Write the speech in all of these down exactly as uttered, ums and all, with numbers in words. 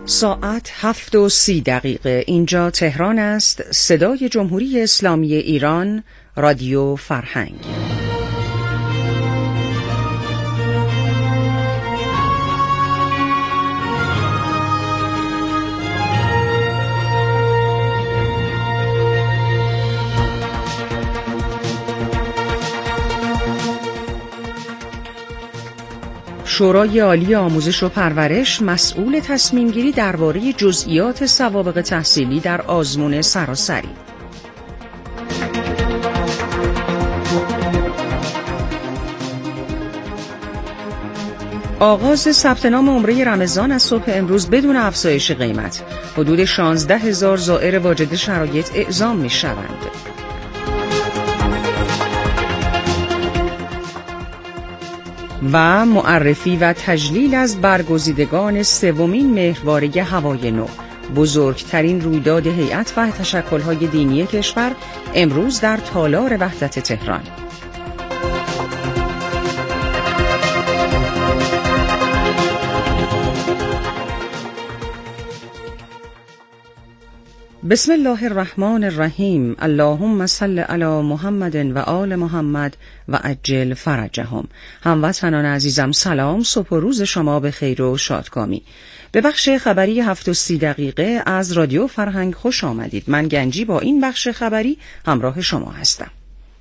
ساعت هفت و سی دقیقه. اینجا تهران است. صدای جمهوری اسلامی ایران، رادیو فرهنگ. شورای عالی آموزش و پرورش مسئول تصمیم گیری درباره جزئیات سوابق تحصیلی در آزمون سراسری. آغاز ثبت نام عمره رمضان از صبح امروز بدون افزایش قیمت. حدود شانزده هزار زائر واجد شرایط اعزام می شوند. و معرفی و تجلیل از برگزیدگان سومین مهرباره هوای نو، بزرگترین رویداد هیئت و تشکل‌های دینی کشور، امروز در تالار وحدت تهران. بسم الله الرحمن الرحیم. اللهم صل علی محمد و آل محمد و عجل فرجهم. هموطنان عزیزم سلام، صبح و روز شما به خیر و شادکامی. به بخش خبری هفت و سی دقیقه از رادیو فرهنگ خوش آمدید. من گنجی با این بخش خبری همراه شما هستم.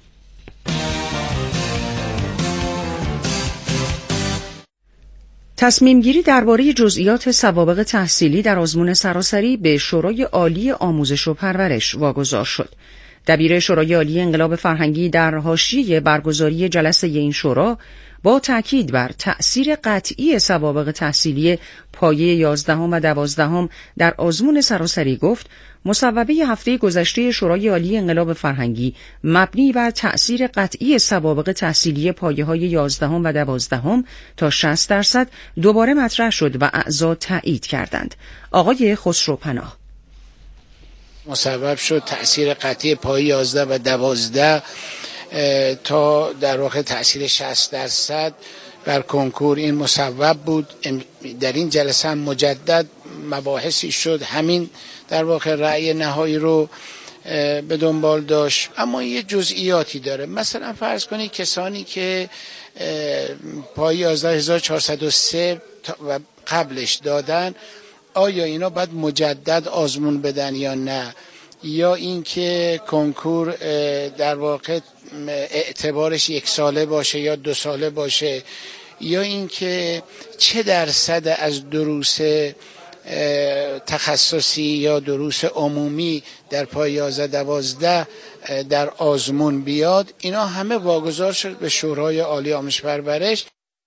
تصمیم گیری درباره جزئیات سوابق تحصیلی در آزمون سراسری به شورای عالی آموزش و پرورش واگذار شد. دبیر شورای عالی انقلاب فرهنگی در حاشیه برگزاری جلسه این شورا با تأکید بر تأثیر قطعی سوابق تحصیلی پایه یازدهم و دوازدهم در آزمون سراسری گفت: مصوبه هفته گذشته شورای عالی انقلاب فرهنگی مبنی بر تأثیر قطعی سوابق تحصیلی پایه‌های یازدهم و دوازدهم تا شصت درصد دوباره مطرح شد و اعضا تایید کردند. آقای خسرو پناه: مسبب شد تأثیر قطعی پایه یازده و دوازده تا در واقع تأثیر شصت درصد بر کنکور این مسبب بود. در این جلسه هم مجدد مباحثی شد، همین در واقع رأی نهایی رو به دنبال داشت. اما یه جزئیاتی داره. مثلا فرض کنید کسانی که پایه یازده هزار و چهارصد و سه و قبلش دادن، آیا اینا باید مجدد آزمون بدن یا نه، یا اینکه کنکور در واقع اعتبارش یک ساله باشه یا دو ساله باشه، یا اینکه چه درصد از دروس تخصصی یا دروس عمومی در پای یازده دوازده در آزمون بیاد. اینا همه واگذار شد به شورای عالی آموزش و پرورش.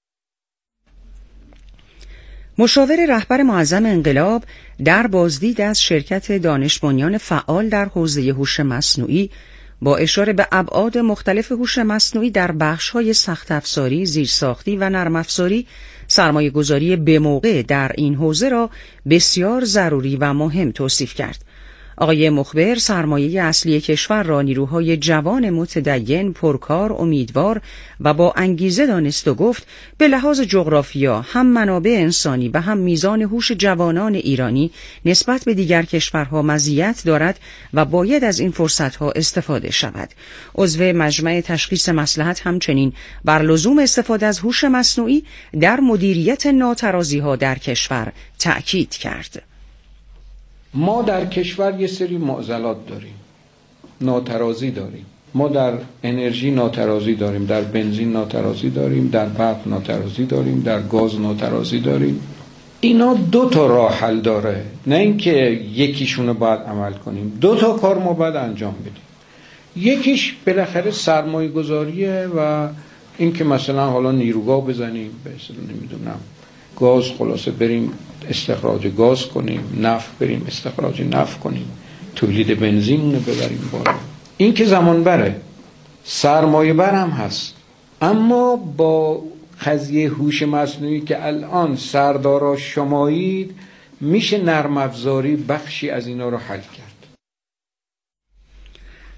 مشاور رهبر معظم انقلاب در بازدید از شرکت دانش بنیان فعال در حوزه هوش مصنوعی با اشاره به ابعاد مختلف هوش مصنوعی در بخش‌های سخت افزاری، زیرساختی و نرم افزاری، سرمایه‌گذاری به موقع در این حوزه را بسیار ضروری و مهم توصیف کرد. آقای مخبر سرمایه اصلی کشور را نیروهای جوان متدین، پرکار، امیدوار و با انگیزه دانست و گفت به لحاظ جغرافیا هم منابع انسانی و هم میزان هوش جوانان ایرانی نسبت به دیگر کشورها مزیت دارد و باید از این فرصتها استفاده شود. عضو مجمع تشخیص مصلحت همچنین بر لزوم استفاده از هوش مصنوعی در مدیریت ناترازی‌ها در کشور تأکید کرد. ما در کشور یه سری معضلات داریم، ناترازی داریم. ما در انرژی ناترازی داریم، در بنزین ناترازی داریم، در برق ناترازی داریم، در گاز ناترازی داریم. اینا دو تا راه حل داره، نه اینکه یکیشونو باید عمل کنیم. دو تا کار ما باید انجام بدیم. یکیش بالاخره سرمایه گذاریه و اینکه مثلا حالا نیروگاه بزنیم، به اصطلاح نمیدونم گاز، خلاصه بریم استخراج گاز کنیم، نفت بریم استخراج نفت کنیم، تولید بنزین رو ببریم بالا. این که زمان بره، سرمایه بر هم هست. اما با قضیه هوش مصنوعی که الان سردارا شمایید، میشه نرم افزاری بخشی از اینا رو حل کرد.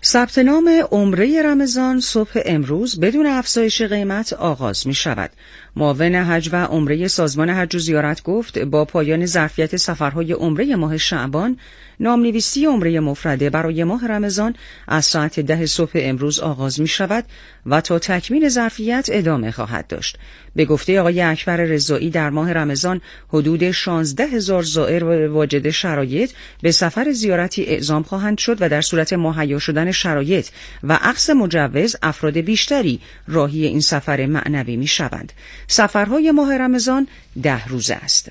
ثبت نام عمره رمضان صبح امروز بدون افزایش قیمت آغاز می شود. معاون حج و عمره سازمان حج و زیارت گفت با پایان ظرفیت سفرهای عمره ماه شعبان، نامنویسی عمره مفرده برای ماه رمضان از ساعت ده صبح امروز آغاز می شود و تا تکمیل ظرفیت ادامه خواهد داشت. به گفته آقای اکبر رضایی در ماه رمضان حدود شانزده هزار زائر واجد شرایط به سفر زیارتی اعزام خواهند شد و در صورت مهیا شدن شرایط و اخذ مجوز افراد بیشتری راهی این سفر معنوی می شوند. سفرهای ماه رمضان ده روزه است.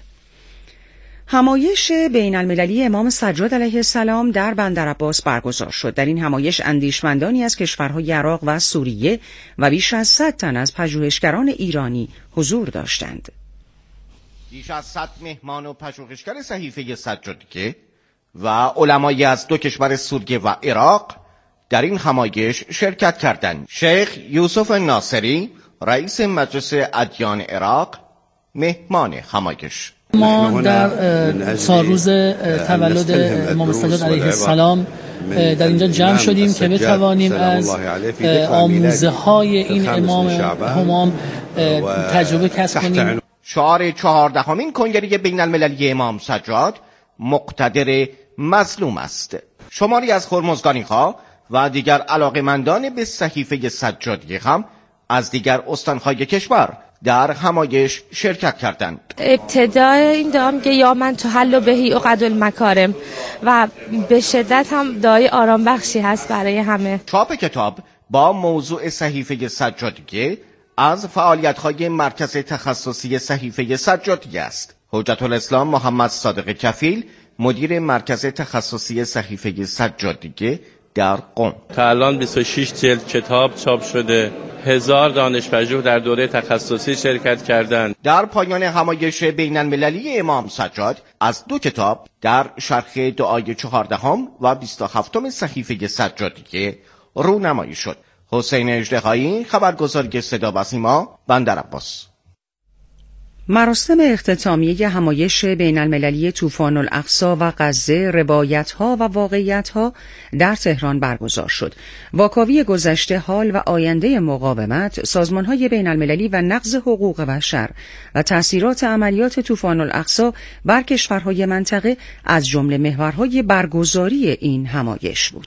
همایش بین المللی امام سجاد علیه السلام در بندرعباس برگزار شد. در این همایش اندیشمندانی از کشورهای عراق و سوریه و بیش از صد تن از پژوهشگران ایرانی حضور داشتند. بیش از صد مهمان و پژوهشگر صحیفه سجادیه و علمای از دو کشور سوریه و عراق در این همایش شرکت کردند. شیخ یوسف ناصری رئیس مجلس ادیان عراق مهمان همایش. ما در سالروز تولد امام سجاد علیه السلام در اینجا جمع شدیم که بتوانیم از آموزه های این امام همام تجربه کسب کنیم. شعار چهاردهمین کنگره بین المللی امام سجاد مقتدر مظلوم است. شماری از هرمزگانی‌ها و دیگر علاقه‌مندان به صحیفه سجادیه هم از دیگر استان‌های کشور در همایش شرکت کردند. ابتدای این دعا میگه یا من تحل بهی عقد المکارم و به شدت هم دعای آرام بخشی هست برای همه. چاپ کتاب با موضوع صحیفه سجادیه از فعالیت‌های مرکز تخصصی صحیفه سجادیه است. حجت الاسلام محمد صادق کفیل مدیر مرکز تخصصی صحیفه سجادیه در قم. تا الان بیست و شش جلد کتاب چاپ شده. هزار دانشپژوه در دوره تخصصی شرکت کردند. در پایان همایش بین المللی امام سجاد از دو کتاب در شرح دعای چهاردهم و بیست و هفتم صحیفه سجادیه رونمایی شد. حسین اژدهایی، خبرگزاری صدا و سیما، بندرعباس. مراسم اختتامیه همایش بین المللی طوفان الاقصی و غزه، روایت‌ها و واقعیت‌ها در تهران برگزار شد. واکاوی گذشته، حال و آینده مقاومت، سازمان‌های بین المللی و نقض حقوق بشر و تأثیرات عملیات طوفان الاقصی بر کشورهای منطقه از جمله محورهای برگزاری این همایش بود.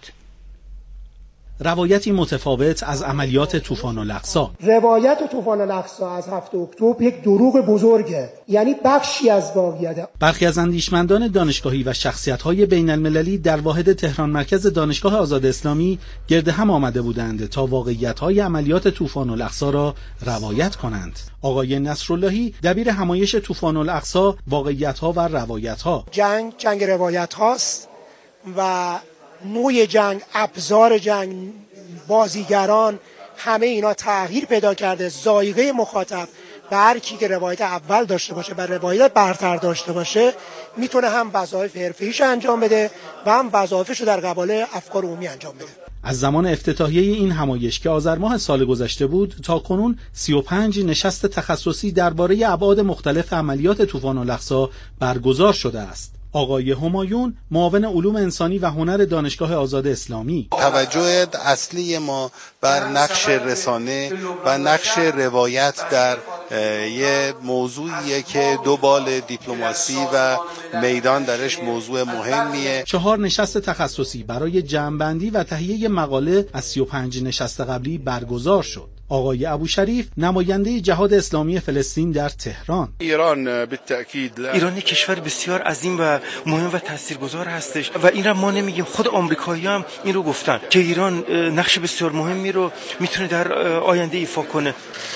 روایتی متفاوت از عملیات طوفان الاقصی. روایت طوفان الاقصی از هفتم اکتبر یک دروغ بزرگه، یعنی بخشی از واقعیت. برخی از اندیشمندان دانشگاهی و شخصیت‌های بین المللی در واحد تهران مرکز دانشگاه آزاد اسلامی گرد هم آمده بودند تا واقعیت‌های عملیات طوفان الاقصی را روایت کنند. آقای نصراللهی دبیر همایش طوفان الاقصی، واقعیت‌ها و روایت‌ها. جنگ جنگ روایت هاست و نوع جنگ، ابزار جنگ، بازیگران، همه اینا تغییر پیدا کرده. ذائقه مخاطب و هر کی که روایت اول داشته باشه و روایت برتر داشته باشه میتونه هم وظایف حرفه‌ایش انجام بده و هم وظایفش رو در قبال افکار عمومی انجام بده. از زمان افتتاحیه این همایش که آذر ماه سال گذشته بود تا کنون سی و پنج نشست تخصصی درباره ابعاد مختلف عملیات طوفان الاقصی برگزار شده است. آقای همایون، معاون علوم انسانی و هنر دانشگاه آزاد اسلامی: توجه اصلی ما بر نقش رسانه و نقش روایت در یه موضوعیه که دو بال دیپلماسی و میدان درش موضوع مهمیه. چهار نشست تخصصی برای جمع‌بندی و تهیه مقاله از سی و پنج نشست قبلی برگزار شد. آقای ابوشریف، نماینده جهاد اسلامی فلسطین در تهران: ایران بالتأکید ایران کشور بسیار عظیم و مهم و تاثیرگذار هستش و این را ما نمیگیم، خود آمریکایی‌ها هم این رو گفتن که ایران نقش بسیار مهمی رو میتونه در آینده ایفا کنه.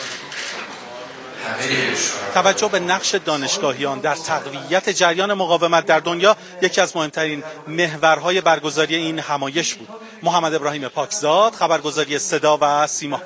توجه به نقش دانشگاهیان در تقویت جریان مقاومت در دنیا یکی از مهمترین محورهای برگزاری این همایش بود. محمد ابراهیم پاکزاد، خبرگزاری صدا و سیما.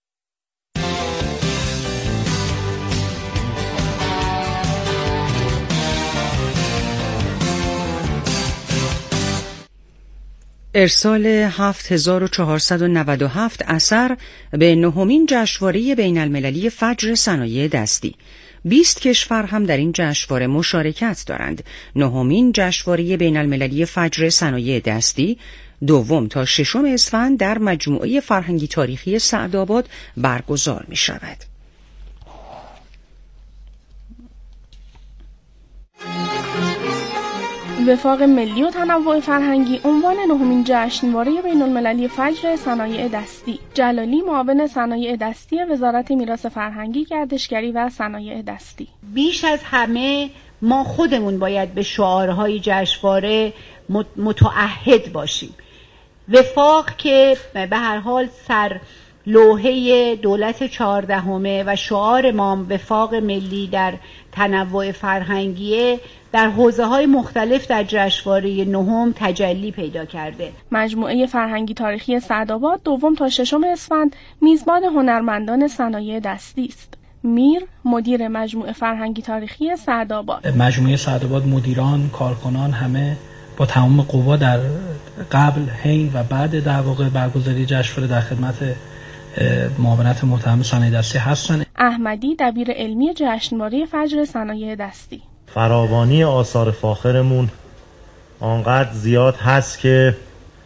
ارسال هفت هزار و چهارصد و نود و هفت اثر به نهمین جشنواره بین المللی فجر صنایع دستی. بیست کشور هم در این جشنواره مشارکت دارند. نهمین جشنواره بین المللی فجر صنایع دستی دوم تا ششم اسفند در مجموعه فرهنگی تاریخی سعدآباد برگزار می شود. وفاق ملی و تنوع فرهنگی عنوان نهمین جشنواره بین‌المللی فجر صنایع دستی. جلالی، معاون صنایع دستی وزارت میراث فرهنگی، گردشگری و صنایع دستی. بیش از همه ما خودمون باید به شعارهای جشنواره متعهد باشیم. وفاق که به هر حال سر لوحه دولت چهاردهمه و شعار ما وفاق ملی در تنوع فرهنگیه، در حوزه‌های مختلف در جشنواره نهم تجلی پیدا کرده. مجموعه فرهنگی تاریخی سعدآباد دوم تا ششم اسفند میزبان هنرمندان صنایع دستی است. میر، مدیر مجموعه فرهنگی تاریخی سعدآباد. مجموعه سعدآباد مدیران، کارکنان همه با تمام قوا در قبل، حین و بعد در واقع برگزاری جشنواره در خدمت معاونت محترم صنایع دستی هستند. احمدی، دبیر علمی جشنواره فجر صنایع دستی. فراوانی آثار فاخرمون آنقدر زیاد هست که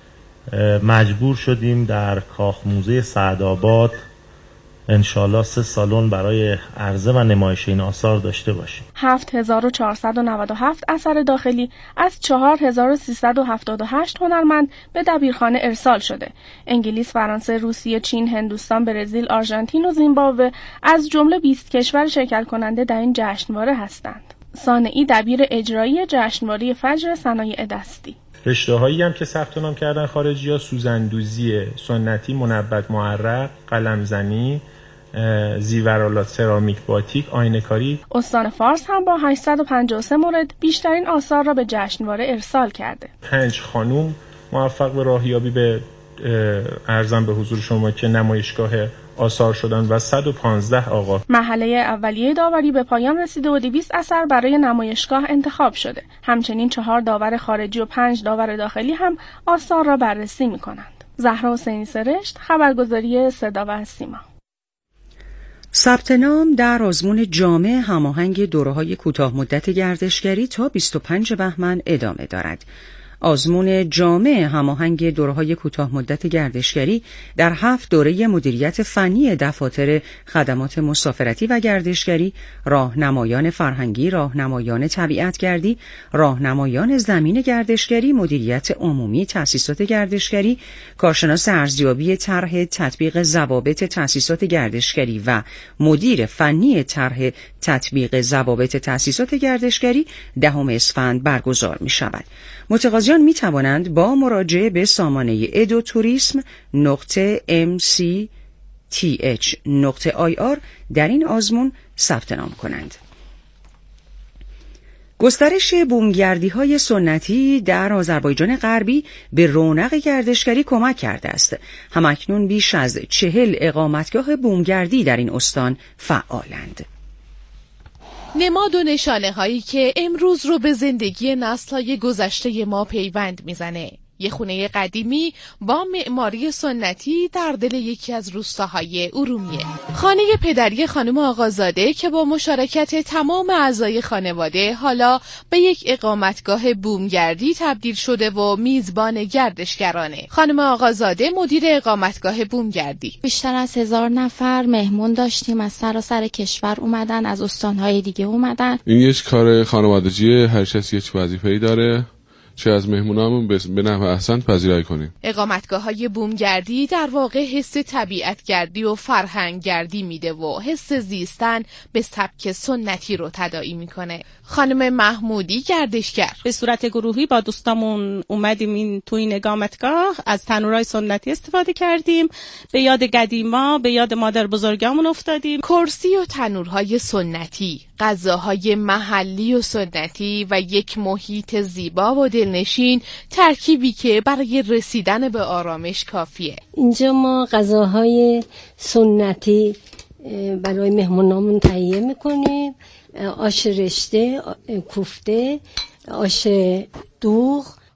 مجبور شدیم در کاخ موزه سعدآباد انشالله سه سالن برای عرضه و نمایش این آثار داشته باشیم. هفت هزار و چهارصد و نود و هفت اثر داخلی از چهار هزار و سیصد و هفتاد و هشت هنرمند به دبیرخانه ارسال شده. انگلیس، فرانسه، روسیه، چین، هندوستان، برزیل، آرژانتین و زیمبابوه از جمله بیست کشور شرکت کننده در این جشنواره هستند. صانعی، دبیر اجرایی جشنواره فجر صنایع دستی. رشته‌هایی هم که ثبت نام کردن خارجی‌ها سوزندوزی سنتی، منبت معرق، قلمزنی، زیورآلات، سرامیک، باتیک، آینه‌کاری. استان فارس هم با هشتصد و پنجاه و سه مورد بیشترین آثار را به جشنواره ارسال کرده. پنج خانوم موفق به راهیابی به ارزم به حضور شما که نمایشگاه آثار شدن و صد و پانزده آقا. مرحله اولیه داوری به پایان رسیده و دویست اثر برای نمایشگاه انتخاب شده. همچنین چهار داور خارجی و پنج داور داخلی هم آثار را بررسی می‌کنند. زهرا حسینی سرشت، خبرگزاری صدا و سیما. ثبت نام در آزمون جامع هماهنگ دوره‌های کوتاه مدت گردشگری تا بیست و پنجم بهمن ادامه دارد. آزمون جامع هماهنگ دوره‌های کوتاه مدت گردشگری در هفت دوره مدیریت فنی دفاتر خدمات مسافرتی و گردشگری، راهنمایان فرهنگی، راهنمایان طبیعتگردی، راهنمایان زمین گردشگری، مدیریت عمومی تأسیسات گردشگری، کارشناس ارزیابی طرح تطبیق ضوابط تأسیسات گردشگری و مدیر فنی طرح تطبیق ضوابط تأسیسات گردشگری دهم اسفند برگزار می‌شود. متقاضیان می توانند با مراجعه به سامانه ادوتوریسم نقطه ام سی تی اچ نقطه آی آر در این آزمون ثبت نام کنند. گسترش بومگردی‌های سنتی در آذربایجان غربی به رونق گردشگری کمک کرده است. همکنون بیش از چهل اقامتگاه بومگردی در این استان فعالند. نماد و نشانه هایی که امروز رو به زندگی نسل‌های گذشته ما پیوند میزنه. یه خونه قدیمی با معماری سنتی در دل یکی از روستاهای ارومیه. خانه پدری خانم آقازاده که با مشارکت تمام اعضای خانواده حالا به یک اقامتگاه بومگردی تبدیل شده و میزبان گردشگرانه. خانم آقازاده مدیر اقامتگاه بومگردی. بیشتر از هزار نفر مهمون داشتیم، از سراسر کشور اومدن، از استانهای دیگه اومدن. این یک کار خانوادگیه، هر کسی یک وظیفه‌ای داره، چه از مهمونامون به نحو احسن پذیرایی کنیم. اقامتگاه‌های بومگردی در واقع حس طبیعتگردی و فرهنگگردی میده و حس زیستن به سبک سنتی رو تداعی میکنه. خانم محمودی گردشگر. به صورت گروهی با دوستامون اومدیم این تو این اقامتگاه، از تنورای سنتی استفاده کردیم، به یاد قدیما، به یاد مادر بزرگامون افتادیم. کرسی و تنورهای سنتی، غذاهای محلی و سنتی و یک محیط زیبا و دلنشین، ترکیبی که برای رسیدن به آرامش کافیه. اینجا ما غذاهای سنتی برای مهمونامون تهیه میکنیم. آش رشته، کوفته، آش دوغ.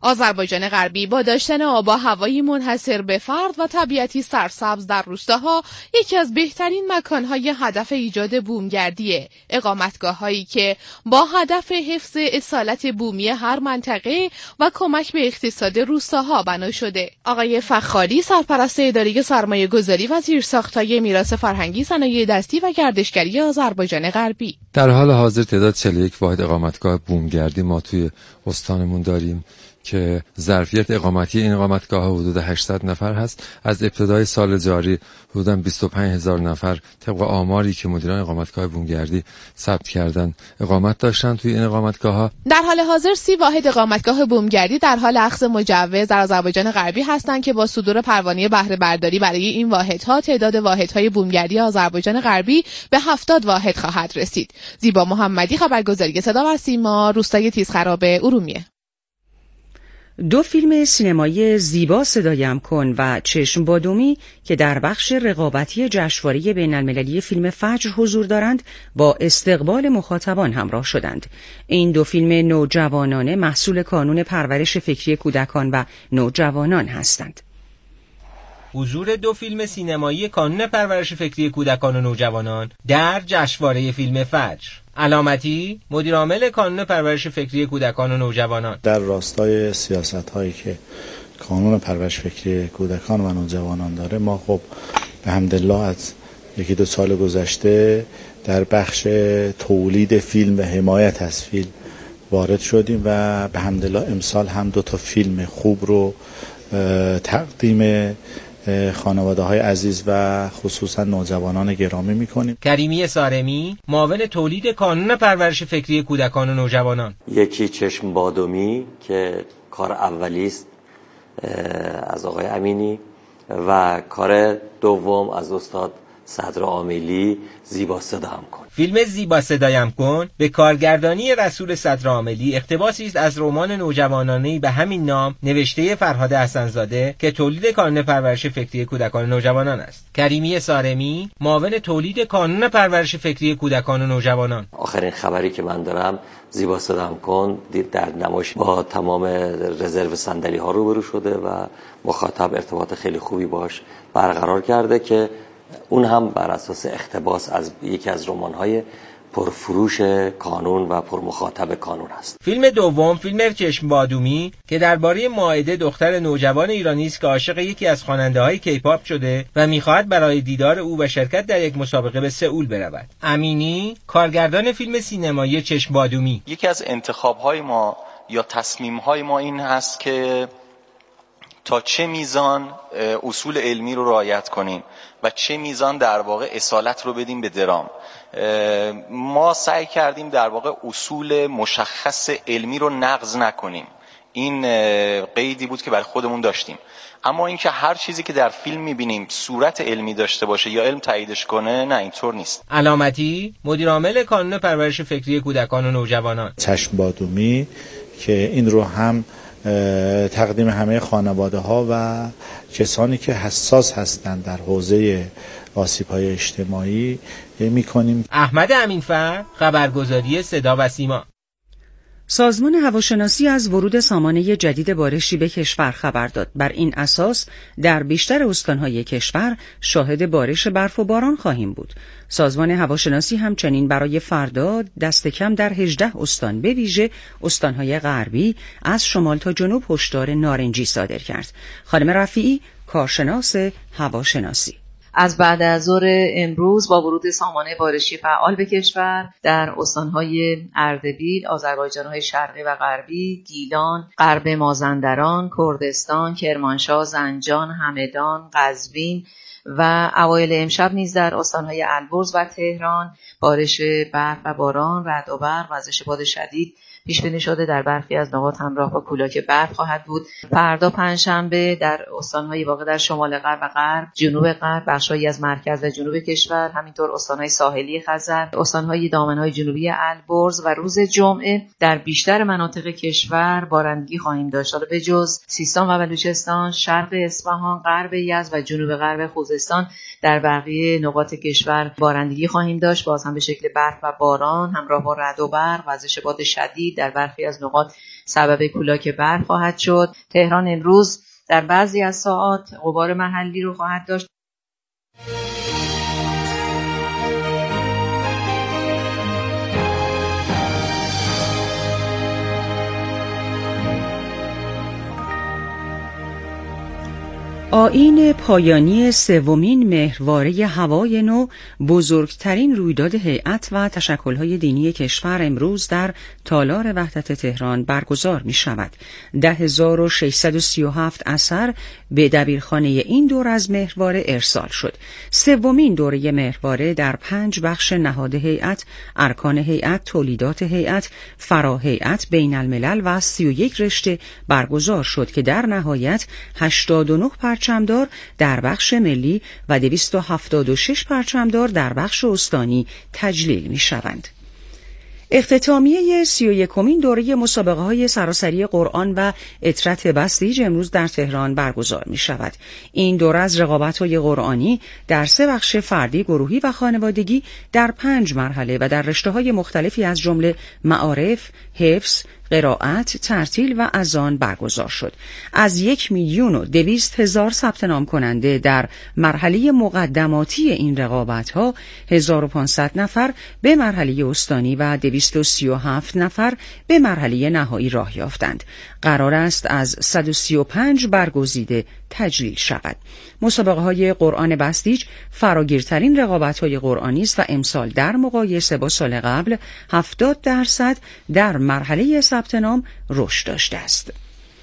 آذربایجان غربی با داشتن آب و هوایی منحصر به فرد و طبیعتی سرسبز در روستاها یکی از بهترین مکانهای هدف ایجاد بومگردیه. اقامتگاه‌هایی که با هدف حفظ اصالت بومی هر منطقه و کمک به اقتصاد روستاها بنا شده. آقای فخاری، سرپرست اداره سرمایه گذاری و زیرساخت‌های میراث فرهنگی، صنایع دستی و گردشگری آذربایجان غربی: در حال حاضر تعداد چهل و یک واحد اقامتگاه بومگردی ما توی استانمون داریم که ظرفیت اقامتی این اقامتگاه حدود هشتصد نفر هست. از ابتدای سال جاری حدوداً بیست و پنج هزار نفر طبق آماری که مدیران اقامتگاه بومگردی ثبت کردن اقامت داشتن توی این اقامتگاه‌ها. در حال حاضر سی واحد اقامتگاه بومگردی در حال اخذ مجوز در آذربایجان غربی هستند که با صدور پروانه بهره برداری برای این واحدها تعداد واحدهای بومگردی آذربایجان غربی به هفتاد واحد خواهد رسید. زیبا محمدی، خبرگزاری صدا و سیما، روستای تیزخراب ارومیه. دو فیلم سینمایی زیبا صدایم کن و چشم بادومی که در بخش رقابتی جشنواره بین‌المللی فیلم فجر حضور دارند با استقبال مخاطبان همراه شدند. این دو فیلم نوجوانانه محصول کانون پرورش فکری کودکان و نوجوانان هستند. حضور دو فیلم سینمایی کانون پرورش فکری کودکان و نوجوانان در جشنواره فیلم فجر. علامتی، مدیر عامل کانون پرورش فکری کودکان و نوجوانان: در راستای سیاست‌هایی که کانون پرورش فکری کودکان و نوجوانان داره، ما خب به حمدالله از یکی دو سال گذشته در بخش تولید فیلم و حمایت از فیلم وارد شدیم و به حمدالله امسال هم دو تا فیلم خوب رو تقدیم خانواده های عزیز و خصوصا نوجوانان گرامی میکنیم. کریمی سارمی، معاون تولید کانون پرورش فکری کودکان و نوجوانان: یکی چشم بادومی که کار اولی است از آقای امینی و کار دوم از استاد صدر عاملی، زیبا صدایم کن. فیلم زیبا صدایم کن به کارگردانی رسول صدر عاملی اقتباسی است از رمان نوجوانانه‌ای به همین نام نوشته فرهاد حسن‌زاده که تولید کانون پرورش فکری کودکان و نوجوانان است. کریمی سارمی، معاون تولید کانون پرورش فکری کودکان و نوجوانان: آخرین خبری که من دارم، زیبا صدایم کن در نمایش با تمام رزرو صندلی ها روبرو شده و مخاطب ارتباط خیلی خوبی باش برقرار کرده که اون هم بر اساس اقتباس از یکی از رمان‌های پرفروش کانون و پرمخاطب کانون است. فیلم دوم، فیلم چشم بادومی که درباره مائده، دختر نوجوان ایرانی است که عاشق یکی از خواننده‌های کیپاپ شده و می‌خواهد برای دیدار او و شرکت در یک مسابقه به سئول برود. امینی، کارگردان فیلم سینمایی چشم بادومی: یکی از انتخاب‌های ما یا تصمیم‌های ما این هست که تا چه میزان اصول علمی رو رعایت کنیم و چه میزان در واقع اصالت رو بدیم به درام. ما سعی کردیم در واقع اصول مشخص علمی رو نقض نکنیم. این قیدی بود که برای خودمون داشتیم. اما اینکه هر چیزی که در فیلم میبینیم صورت علمی داشته باشه یا علم تاییدش کنه، نه، اینطور نیست. علامتی، مدیر عامل کانون پرورش فکری کودکان و نوجوانان: چشم بادومی که این رو هم تقدیم همه خانواده ها و کسانی که حساس هستند در حوزه آسیب‌های اجتماعی می‌کنیم. احمد امینفر، خبرگزاری صدا و سیما: سازمان هواشناسی از ورود سامانه جدید بارشی به کشور خبر داد. بر این اساس در بیشتر استانهای کشور شاهد بارش برف و باران خواهیم بود. سازمان هواشناسی همچنین برای فردا دست کم در هجده استان به ویژه استانهای غربی از شمال تا جنوب هشدار نارنجی صادر کرد. خانم رفیعی، کارشناس هواشناسی: از بعد از ظهر امروز با ورود سامانه بارشی فعال به کشور در استانهای اردبیل، آذربایجان‌های شرقی و غربی، گیلان، غرب مازندران، کردستان، کرمانشاه، زنجان، همدان، قزوین و اوایل امشب نیز در استانهای البرز و تهران بارش برف و باران، رعد و برق، وزش باد شدید پیش بینی شده. در برخی از نقاط همراه با کولاک برف خواهد بود. فردا پنجشنبه در استان‌های واقع در شمال غرب و غرب، جنوب غرب، بخش‌هایی از مرکز و جنوب کشور، همینطور استان‌های ساحلی خزر، استان‌های دامنه‌های جنوبی البرز و روز جمعه در بیشتر مناطق کشور بارندگی خواهیم داشت. حالا به جز سیستان و بلوچستان، شرق اصفهان، غرب یزد و جنوب غرب خوزستان خوزستان در بقیه نقاط کشور بارندگی خواهیم داشت، باز هم به شکل برف و باران همراه با رعد و برق. وزش باد شدید در برخی از نقاط سبب کولاک برف خواهد شد. تهران امروز در بعضی از ساعات غبار محلی رو خواهد داشت. آیین پایانی سومین مهرواره هوای نو، بزرگترین رویداد هیئت و تشکل‌های دینی کشور، امروز در تالار وحدت تهران برگزار می شود. ده هزار و ششصد و سی و هفت اثر به دبیرخانه این دور از مهرواره ارسال شد. سومین دوره مهرواره در پنج بخش نهاد هیئت، ارکان هیئت، تولیدات هیئت، فرا هیئت، بین الملل و سی و یک رشته برگزار شد که در نهایت هشتاد و نه پرچمدار در بخش ملی و دویست و هفتاد و شش پرچمدار در بخش استانی تجلیل می شوند. اختتامیه سی و یکمین دوره مسابقه های سراسری قرآن و اطرت بسیج امروز در تهران برگزار می شود. این دوره از رقابت های قرآنی در سه بخش فردی، گروهی و خانوادگی در پنج مرحله و در رشته های مختلفی از جمله معارف، حفظ، قرائت، ترتیل و اذان برگزار شد. از یک میلیون و دویست هزار ثبت نام کننده در مرحله مقدماتی این رقابت‌ها، هزار و پانصد نفر به مرحله استانی و دویست و سی و هفت نفر به مرحله نهایی راه یافتند. قرار است از صد و سی و پنج برگزیده تجلیل شود. مسابقه های قرآن بسیج فراگیرترین رقابت های قرآنی است و امسال در مقایسه با سال قبل هفتاد درصد در مرحله ثبت نام رشد داشته است.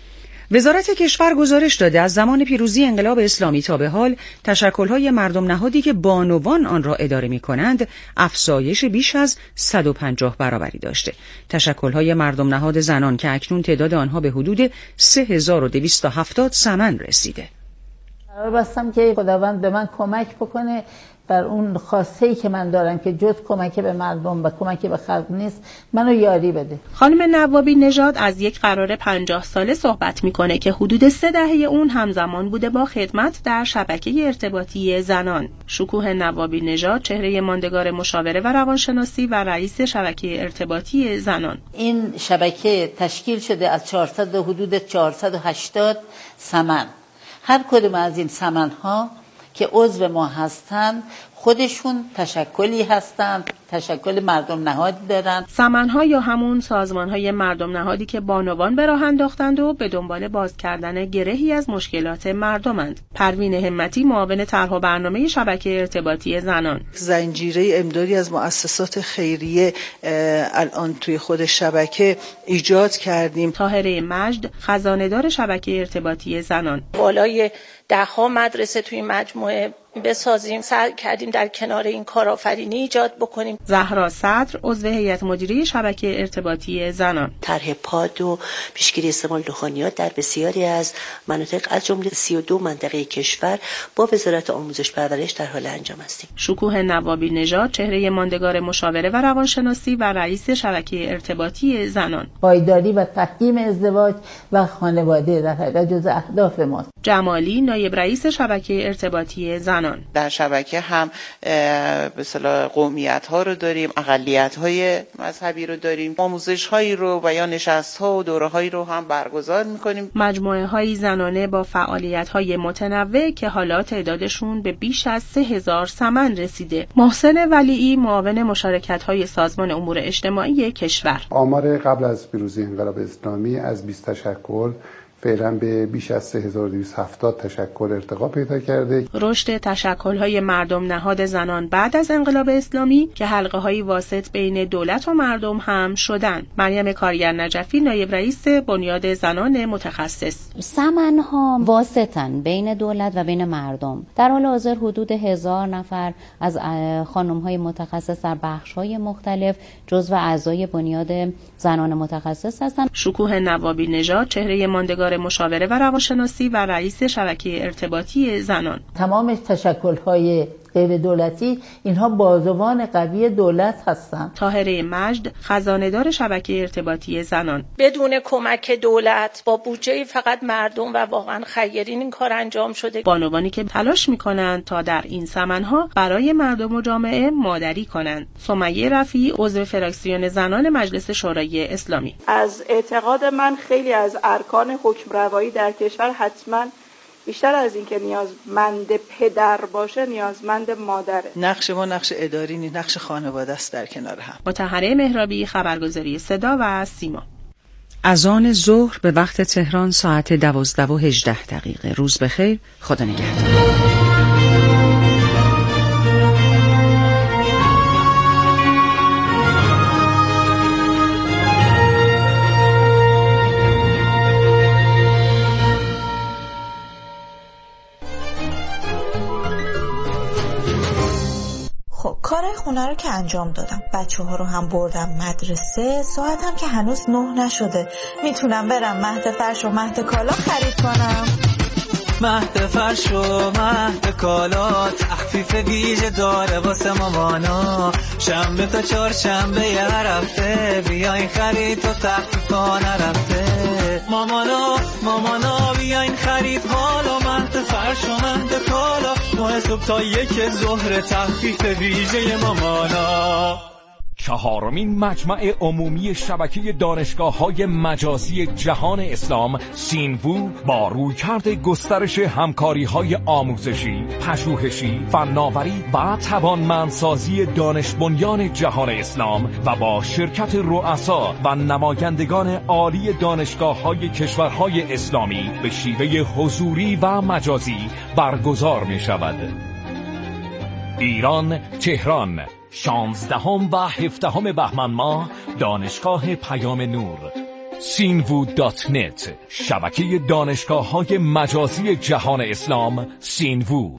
وزارت کشور گزارش داده از زمان پیروزی انقلاب اسلامی تا به حال تشکل‌های مردم نهادی که بانوان آن را اداره می‌کنند افزایش بیش از صد و پنجاه برابری داشته. تشکل‌های مردم نهاد زنان که اکنون تعداد آنها به حدود سه هزار و دویست و هفتاد سمن رسیده. قرار بستم که خداوند به من کمک بکنه بر اون خواسته‌ای که من دارم که جز کمک به مردم و کمک به خلق نیست، منو یاری بده. خانم نوابی نژاد از یک قرار پنجاه ساله صحبت میکنه که حدود سه دهه اون همزمان بوده با خدمت در شبکه ارتباطی زنان. شکوه نوابی نژاد چهره ماندگار مشاوره و روانشناسی و رئیس شبکه ارتباطی زنان. این شبکه تشکیل شده از چهارصد و حدود چهارصد و هشتاد سمن. هر کدوم از این سمن‌ها که عضو ما هستند خودشون تشکلی هستند، تشکل مردم نهادی دارند. سمن‌ها یا همون سازمان‌های مردم نهادی که بانوان به راه انداختند و به دنبال باز کردن گرهی از مشکلات مردمند. پروین همتی معاون طرح و برنامه شبکه ارتباطی زنان. زنجیره امدادی از مؤسسات خیریه الان توی خود شبکه ایجاد کردیم. طاهره مجد خزانه‌دار شبکه ارتباطی زنان. بالای ده ها مدرسه توی مجموعه بسازیم، سعی کردیم در کنار این کارآفرینی ایجاد بکنیم. زهرا صدر عضو هیئت مدیره شبکه ارتباطی زنان. طرح پاد و پیشگیری استعمال دخانیات در بسیاری از مناطق از جمله سی و دو منطقه کشور با وزارت آموزش پرورش در حال انجام هستیم. شکوه نوابی نژاد چهره ماندگار مشاوره و روانشناسی و رئیس شبکه ارتباطی زنان. پایداری و تحکیم ازدواج و خانواده در حقیقت جزء اهداف ماست. جمالی نایب رئیس شبکه ارتباطی زنان. در شبکه هم به اصطلاح قومیت ها رو داریم، اقلیت های مذهبی رو داریم، آموزش هایی رو و یا نشست ها و دوره هایی رو هم برگزار میکنیم. مجموعه های زنانه با فعالیت های متنوع که حالا تعدادشون به بیش از سه هزار سمن رسیده. محسن ولیعی معاون مشارکت های سازمان امور اجتماعی کشور. آمار قبل از پیروزی انقلاب اسلامی از بیست تشکل فعلا به بیش از سه هزار و دویست و هفتاد تشکل ارتقا پیدا کرده. رشد تشکل‌های مردم نهاد زنان بعد از انقلاب اسلامی که حلقه‌های واسط بین دولت و مردم هم شدند. مریم کارگر نجفی نایب رئیس بنیاد زنان متخصص. سمن‌ها واسطن بین دولت و بین مردم. در حال حاضر حدود هزار نفر از خانم‌های متخصص در بخش‌های مختلف جزو اعضای بنیاد زنان متخصص هستند. شکوه نوابی نژاد چهره ماندگار مشاوره و روانشناسی و رئیس شبکه ارتباطی زنان. تمام تشکل‌های غیر دولتی، اینها بازوان قوی دولت هستند. طاهره مجد، خزانه‌دار شبکه ارتباطی زنان: بدون کمک دولت با بودجه فقط مردم و واقعا خیرین این کار انجام شده. بانوانی که تلاش میکنند تا در این سمنها برای مردم و جامعه مادری کنند. سمیه رفیعی، عضو فراکسیون زنان مجلس شورای اسلامی: از اعتقاد من خیلی از ارکان حکم روایی در کشور حتما بیشتر از این که نیازمند پدر باشه نیازمند مادره. نقش ما نقش اداری نیست، نقش خانواده است در کنار هم. مطهره مهرابی، خبرگزاری صدا و سیما. اذان ظهر به وقت تهران ساعت دوازده و هجده دقیقه. روز بخیر، خدا نگهدار. خب کارهای خونه رو که انجام دادم، بچه ها رو هم بردم مدرسه، ساعتم که هنوز نه نشده. میتونم برم مهد فرش و مهد کالا خرید کنم. مهد فرش و مهد کالا تخفیف ویژه داره واسه مامانا. شنبه تا چهارشنبه یه هفته بیاین خرید تا تخفیفا نرفته. مامانا مامانا بیاین خرید حالا مهد فرش و مهد کالا. ماه صبح تا یک ظهر تخفیف ویژه مامانا. چهارمین مجمع عمومی شبکه دانشگاه‌های مجازی جهان اسلام سینوو با رویکرد گسترش همکاری‌های آموزشی، پژوهشی، فناوری و توانمندسازی دانش بنیان جهان اسلام و با شرکت رؤسا و نمایندگان عالی دانشگاه‌های کشورهای اسلامی به شیوه حضوری و مجازی برگزار می‌شود. ایران، تهران، شانزدهم و هفدهم بهمن ماه، دانشگاه پیام نور. سینوو دات نت، شبکه دانشگاه‌های مجازی جهان اسلام. سینوو.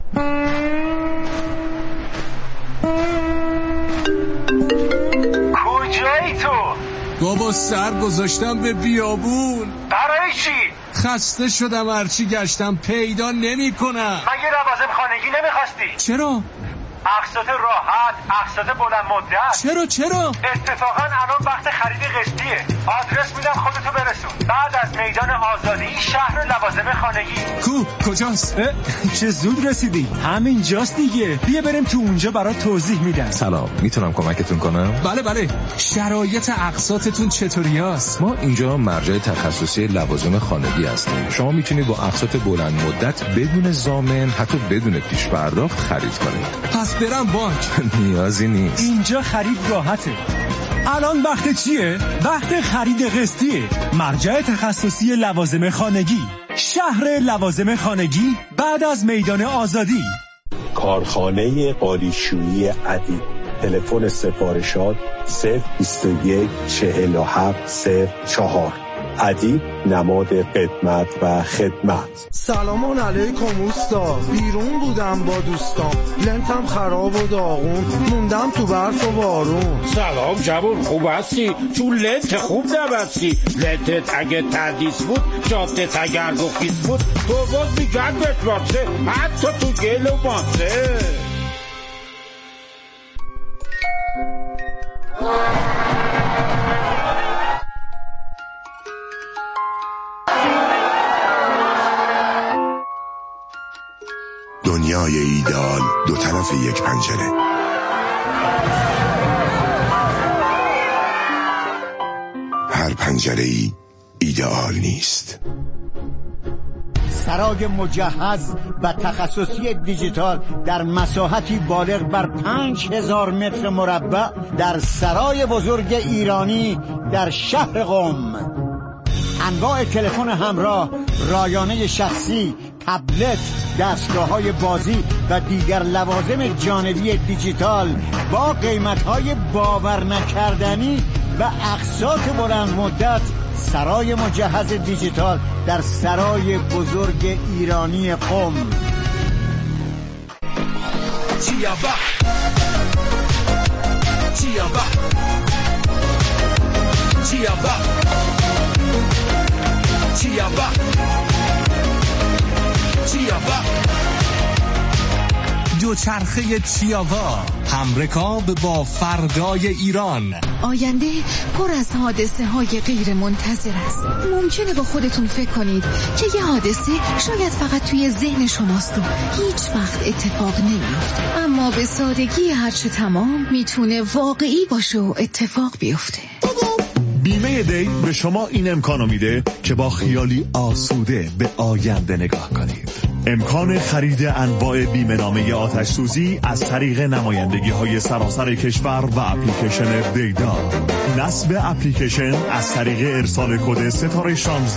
کجایی تو؟ بابا سر گذاشتم به بیابون. برای چی؟ خسته شدم، هرچی گشتم پیدا نمی کنم. مگه لوازم خانگی نمیخواستی؟ چرا؟ اقساط راحت، اقساط بلند مدت. چرا چرا؟ اتفاقا الان وقت خرید قسطیه. آدرس میدم خودتو برسون. بعد از میدان آزادی شهر لوازم خانگی. کو کجاست؟ چه زود رسیدی؟ همین جاست دیگه. بیا بریم تو اونجا برات توضیح میدم. سلام، میتونم کمکتون کنم؟ بله بله. شرایط اقساطتون چطوریاست؟ ما اینجا مرجع تخصصی لوازم خانگی هستیم. شما میتونید با اقساط بلند مدت بدون ضامن، حتی بدون پیش پرداخت خرید کنید. پس برم بانک؟ نیازی نیست. اینجا خرید راحته. الان وقت چیه؟ وقت خرید قسطیه. مرجع تخصصی لوازم خانگی، شهر لوازم خانگی بعد از میدان آزادی. کارخانه قالیشویی عدی. تلفن سفارشات صفر بیست و یک چهل و هفت صفر چهار. عدی، نماد قدمت و خدمت. سلام علیکم اوستا، بیرون بودم با دوستان، لنتم خراب و داغون، موندم تو برف و بارون. سلام جوون، خوب هستی؟ تو لنت خوب نبستی. لنتت اگه تدیس بود، جادت اگر گفیز بود، تو باز میگن بتراسه، حتی تو گل و ماسه. دنیای ایدئال دو طرف یک پنجره. هر پنجره ای ایدئال نیست. سرای مجهز و تخصصی دیجیتال در مساحتی بالغ بر پنج هزار متر مربع در سرای بزرگ ایرانی در شهر قم. انواع تلفن همراه، رایانه شخصی، تبلت، دستگاه‌های بازی و دیگر لوازم جانبی دیجیتال با قیمت‌های باور نکردنی و اقساط بلند مدت. سرای مجهز دیجیتال در سرای بزرگ ایرانی قم. چیابا چیابا چیابا چیابا چیابا. دوچرخه چیاوا، همرکاب با فردای ایران. آینده پر از حادثه های غیر منتظر است. ممکنه با خودتون فکر کنید که یه حادثه شاید فقط توی ذهن شماست و هیچ وقت اتفاق نمیفته، اما به سادگی هرچه تمام میتونه واقعی باشه و اتفاق بیفته. بیمه دی به شما این امکانو میده که با خیالی آسوده به آینده نگاه کنید. امکان خرید انواع بیمه نامه آتش سوزی از طریق نمایندگی های سراسر کشور و اپلیکیشن دیدا. نصب اپلیکیشن از طریق ارسال کد ستاره شانزده